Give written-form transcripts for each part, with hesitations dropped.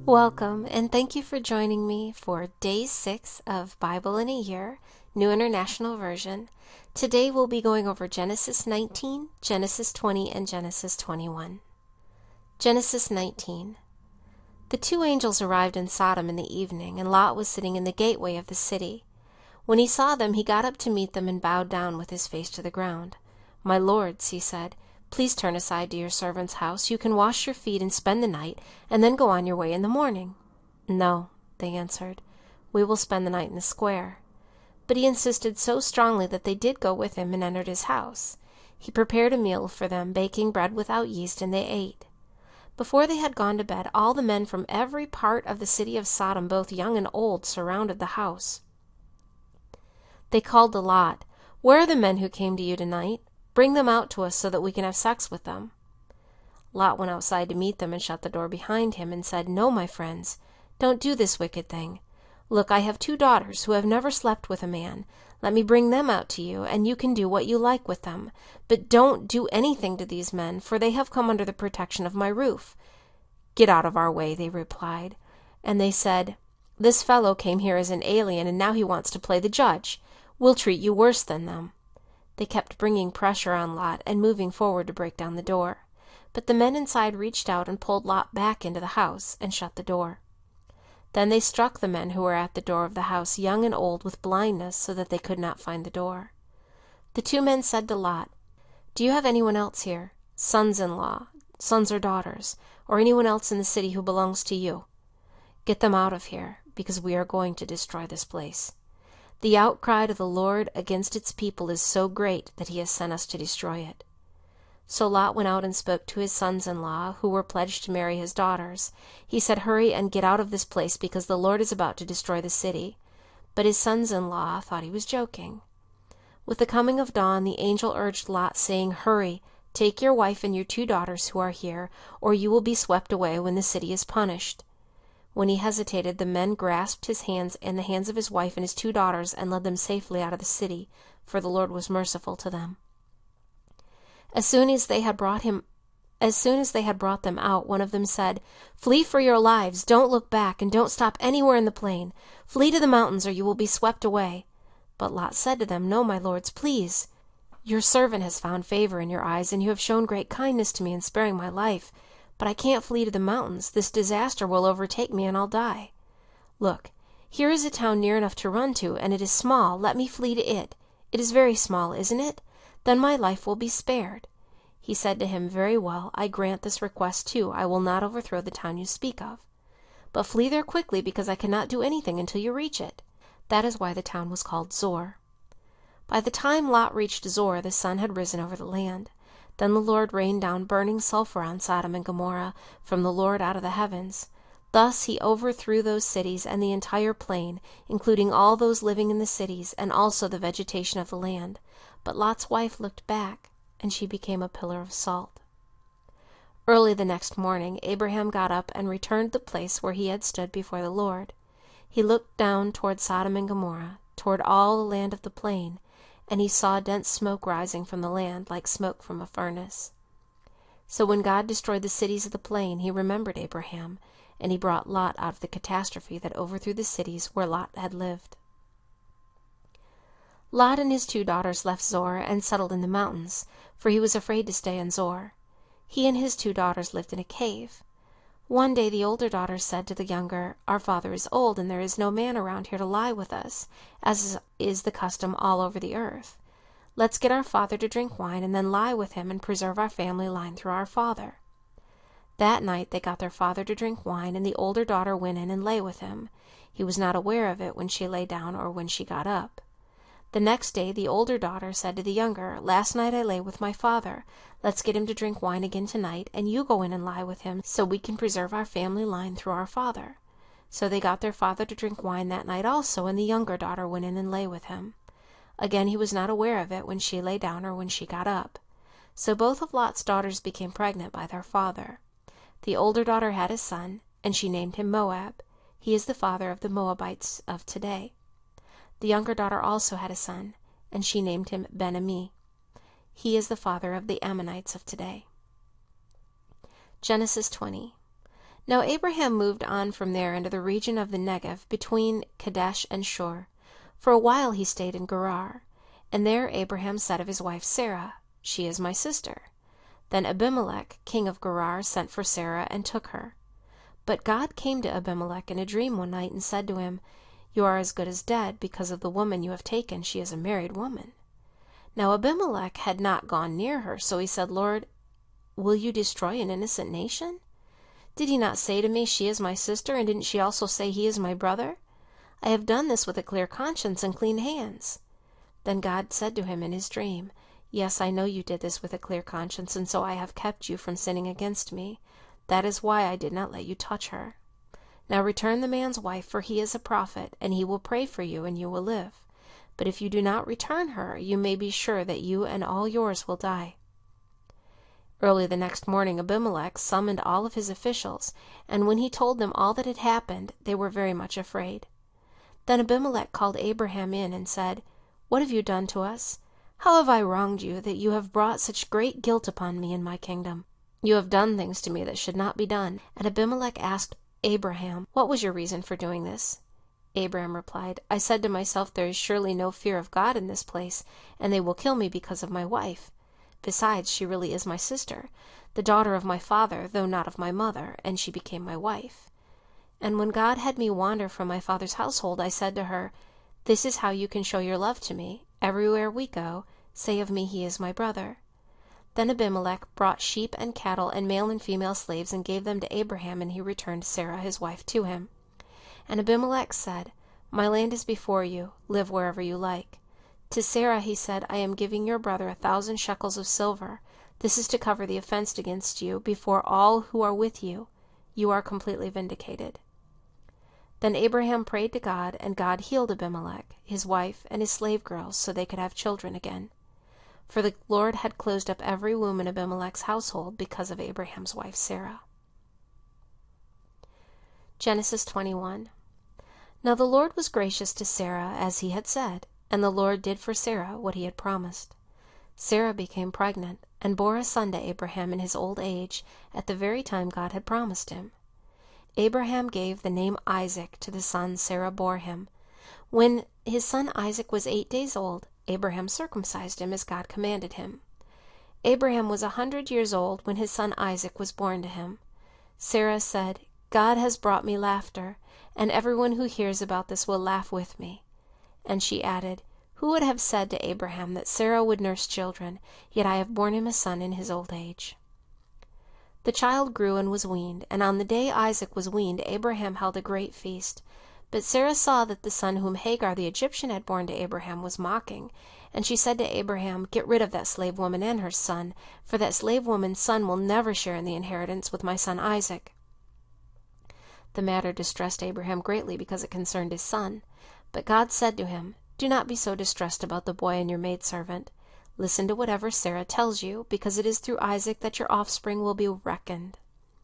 Welcome, and thank you for joining me for Day 6 of Bible in a Year, New International Version. Today we'll be going over Genesis 19, Genesis 20, and Genesis 21. Genesis 19. The two angels arrived in Sodom in the evening, and Lot was sitting in the gateway of the city. When he saw them, he got up to meet them and bowed down with his face to the ground. "My lords," he said, "please turn aside to your servant's house. You can wash your feet and spend the night, and then go on your way in the morning." "No," they answered, "we will spend the night in the square." But he insisted so strongly that they did go with him and entered his house. He prepared a meal for them, baking bread without yeast, and they ate. Before they had gone to bed, all the men from every part of the city of Sodom, both young and old, surrounded the house. They called to Lot, "Where are the men who came to you tonight? Bring them out to us so that we can have sex with them." Lot went outside to meet them and shut the door behind him and said, "No, my friends, don't do this wicked thing. Look, I have 2 daughters who have never slept with a man. Let me bring them out to you, and you can do what you like with them. But don't do anything to these men, for they have come under the protection of my roof." "Get out of our way," they replied. And they said, "This fellow came here as an alien, and now he wants to play the judge. We'll treat you worse than them." They kept bringing pressure on Lot and moving forward to break down the door. But the men inside reached out and pulled Lot back into the house and shut the door. Then they struck the men who were at the door of the house, young and old, with blindness, so that they could not find the door. The 2 men said to Lot, "Do you have anyone else here, sons-in-law, sons or daughters, or anyone else in the city who belongs to you? Get them out of here, because we are going to destroy this place. The outcry of the Lord against its people is so great that he has sent us to destroy it." So Lot went out and spoke to his sons-in-law, who were pledged to marry his daughters. He said, "Hurry and get out of this place, because the Lord is about to destroy the city." But his sons-in-law thought he was joking. With the coming of dawn, the angel urged Lot, saying, "Hurry, take your wife and your 2 daughters who are here, or you will be swept away when the city is punished." When he hesitated, the men grasped his hands and the hands of his wife and his 2 daughters and led them safely out of the city, for the Lord was merciful to them. As soon as they had brought them out, one of them said, "Flee for your lives, don't look back, and don't stop anywhere in the plain. Flee to the mountains, or you will be swept away." But Lot said to them, "No, my lords, please. Your servant has found favor in your eyes, and you have shown great kindness to me in sparing my life. But I can't flee to the mountains. This disaster will overtake me, and I'll die. Look, here is a town near enough to run to, and it is small. Let me flee to it. It is very small, isn't it? Then my life will be spared." He said to him, "Very well, I grant this request too. I will not overthrow the town you speak of. But flee there quickly, because I cannot do anything until you reach it." That is why the town was called Zor. By the time Lot reached Zor, the sun had risen over the land. Then the Lord rained down burning sulfur on Sodom and Gomorrah from the Lord out of the heavens. Thus he overthrew those cities and the entire plain, including all those living in the cities, and also the vegetation of the land. But Lot's wife looked back, and she became a pillar of salt. Early the next morning, Abraham got up and returned to the place where he had stood before the Lord. He looked down toward Sodom and Gomorrah, toward all the land of the plain, and he saw dense smoke rising from the land, like smoke from a furnace. So when God destroyed the cities of the plain, he remembered Abraham, and he brought Lot out of the catastrophe that overthrew the cities where Lot had lived. Lot and his 2 daughters left Zor and settled in the mountains, for he was afraid to stay in Zor. He and his 2 daughters lived in a cave. One day the older daughter said to the younger, "Our father is old, and there is no man around here to lie with us, as is the custom all over the earth. Let's get our father to drink wine, and then lie with him and preserve our family line through our father." That night they got their father to drink wine, and the older daughter went in and lay with him. He was not aware of it when she lay down or when she got up. The next day the older daughter said to the younger, "Last night I lay with my father. Let's get him to drink wine again tonight, and you go in and lie with him, so we can preserve our family line through our father." So they got their father to drink wine that night also, and the younger daughter went in and lay with him. Again he was not aware of it when she lay down or when she got up. So both of Lot's daughters became pregnant by their father. The older daughter had a son, and she named him Moab. He is the father of the Moabites of today. The younger daughter also had a son, and she named him Ben-Ammi. He is the father of the Ammonites of today. Genesis 20. Now Abraham moved on from there into the region of the Negev between Kadesh and Shur. For a while he stayed in Gerar. And there Abraham said of his wife Sarah, "She is my sister." Then Abimelech, king of Gerar, sent for Sarah and took her. But God came to Abimelech in a dream one night and said to him, "You are as good as dead because of the woman you have taken. She is a married woman." Now Abimelech had not gone near her, so he said, "Lord, will you destroy an innocent nation? Did he not say to me, 'She is my sister,' and didn't she also say, 'He is my brother'? I have done this with a clear conscience and clean hands." Then God said to him in his dream, "Yes, I know you did this with a clear conscience, and so I have kept you from sinning against me. That is why I did not let you touch her. Now return the man's wife, for he is a prophet, and he will pray for you, and you will live. But if you do not return her, you may be sure that you and all yours will die." Early the next morning Abimelech summoned all of his officials, and when he told them all that had happened, they were very much afraid. Then Abimelech called Abraham in and said, "What have you done to us? How have I wronged you, that you have brought such great guilt upon me and my kingdom? You have done things to me that should not be done." And Abimelech asked Abraham, "What was your reason for doing this?" Abraham replied, "I said to myself, there is surely no fear of God in this place, and they will kill me because of my wife. Besides, she really is my sister, the daughter of my father, though not of my mother, and she became my wife. And when God had me wander from my father's household, I said to her, 'This is how you can show your love to me. Everywhere we go, say of me, he is my brother.'" Then Abimelech brought sheep and cattle and male and female slaves and gave them to Abraham, and he returned Sarah his wife to him. And Abimelech said, "My land is before you. Live wherever you like." To Sarah he said, "I am giving your brother 1,000 shekels of silver. This is to cover the offense against you before all who are with you. You are completely vindicated." Then Abraham prayed to God, and God healed Abimelech, his wife, and his slave girls, so they could have children again. For the Lord had closed up every womb in Abimelech's household because of Abraham's wife Sarah. Genesis 21. Now the Lord was gracious to Sarah, as he had said, and the Lord did for Sarah what he had promised. Sarah became pregnant, and bore a son to Abraham in his old age, at the very time God had promised him. Abraham gave the name Isaac to the son Sarah bore him. When his son Isaac was 8 days old, Abraham circumcised him as God commanded him. Abraham was 100 years old when his son Isaac was born to him. Sarah said, "God has brought me laughter, and everyone who hears about this will laugh with me." And she added, "Who would have said to Abraham that Sarah would nurse children? Yet I have borne him a son in his old age." The child grew and was weaned, and on the day Isaac was weaned, Abraham held a great feast. But Sarah saw that the son whom Hagar the Egyptian had borne to Abraham was mocking, and she said to Abraham, "Get rid of that slave woman and her son, for that slave woman's son will never share in the inheritance with my son Isaac." The matter distressed Abraham greatly because it concerned his son. But God said to him, "Do not be so distressed about the boy and your maidservant. Listen to whatever Sarah tells you, because it is through Isaac that your offspring will be reckoned.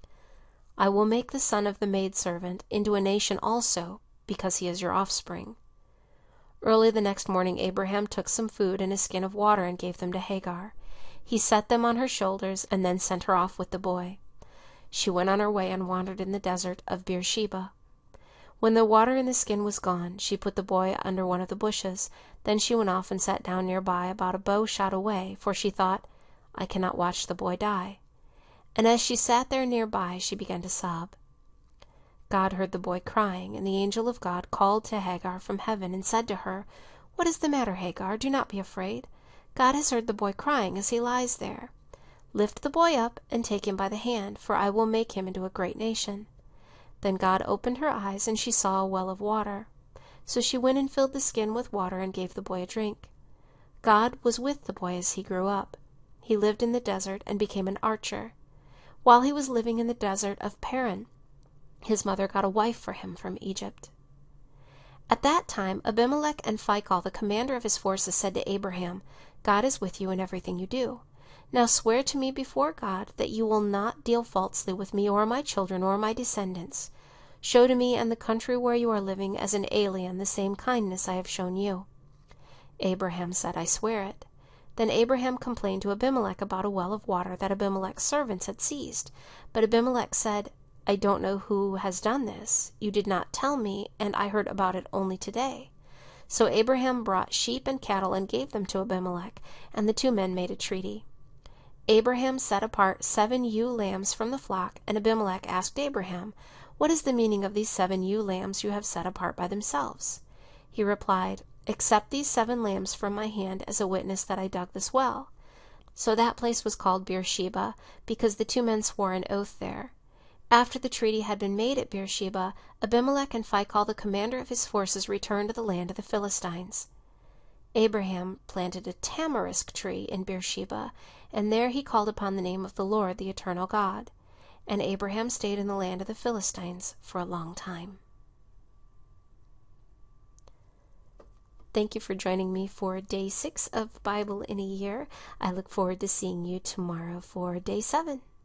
I will make the son of the maidservant into a nation also, because he is your offspring." Early the next morning Abraham took some food and a skin of water and gave them to Hagar. He set them on her shoulders and then sent her off with the boy. She went on her way and wandered in the desert of Beersheba. When the water in the skin was gone, she put the boy under one of the bushes. Then she went off and sat down nearby, about a bow shot away, for she thought, "I cannot watch the boy die." And as she sat there nearby, she began to sob. God heard the boy crying, and the angel of God called to Hagar from heaven and said to her, "What is the matter, Hagar? Do not be afraid. God has heard the boy crying as he lies there. Lift the boy up and take him by the hand, for I will make him into a great nation." Then God opened her eyes, and she saw a well of water. So she went and filled the skin with water and gave the boy a drink. God was with the boy as he grew up. He lived in the desert and became an archer. While he was living in the desert of Paran, his mother got a wife for him from Egypt. At that time Abimelech and Phicol, the commander of his forces, said to Abraham, "God is with you in everything you do. Now swear to me before God that you will not deal falsely with me or my children or my descendants. Show to me and the country where you are living as an alien the same kindness I have shown you." Abraham said, "I swear it." Then Abraham complained to Abimelech about a well of water that Abimelech's servants had seized. But Abimelech said, I don't know who has done this. You did not tell me, and I heard about it only today." So Abraham brought sheep and cattle and gave them to Abimelech, and the two men made a treaty. Abraham set apart 7 ewe lambs from the flock, and Abimelech asked Abraham, "What is the meaning of these 7 ewe lambs you have set apart by themselves?" He replied, "Accept these 7 lambs from my hand as a witness that I dug this well." So that place was called Beersheba, because the two men swore an oath there. After the treaty had been made at Beersheba, Abimelech and Phicol, the commander of his forces, returned to the land of the Philistines. Abraham planted a tamarisk tree in Beersheba, and there he called upon the name of the Lord, the eternal God. And Abraham stayed in the land of the Philistines for a long time. Thank you for joining me for day 6 of Bible in a Year. I look forward to seeing you tomorrow for day 7.